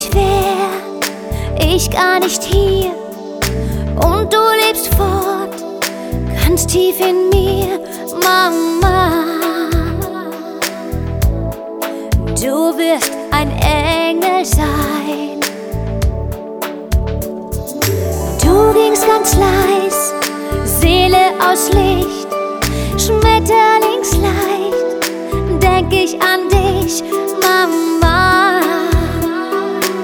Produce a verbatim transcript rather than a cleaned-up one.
wär ich gar nicht hier und du lebst fort, ganz tief in mir, Mama. Du wirst ein Engel sein. Du gingst ganz leis, Seele aus Licht,